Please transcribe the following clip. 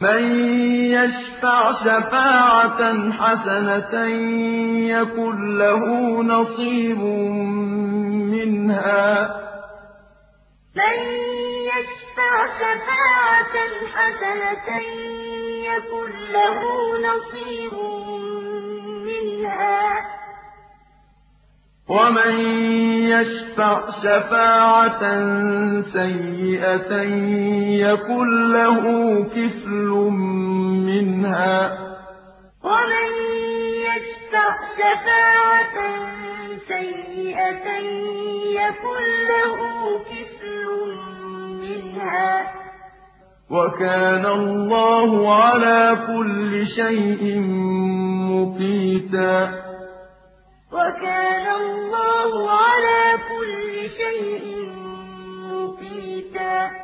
مَن يَشْفَعْ شَفَاعَةً حَسَنَةً يَكُن لَّهُ نَصِيبٌ مِّنْهَا ۖ مَن يَشْفَعْ شَفَاعَةً حَسَنَةً يَكُن لَّهُ نَصِيبٌ مِّنْهَا ۖ وَمَن يَشْفَعْ شَفَاعَةً سَيِّئَةً يَكُن لَّهُ كِفْلٌ مِّنْهَا ۗ وَمَن يَشْفَعْ شَفَاعَةً سَيِّئَةً يَكُن لَّهُ كِفْلٌ مِّنْهَا ۗ وَكَانَ اللَّهُ عَلَىٰ كُلِّ شَيْءٍ مُّقِيتًا وَكَانَ اللَّهُ عَلَىٰ كُلِّ شَيْءٍ مُّقِيتًا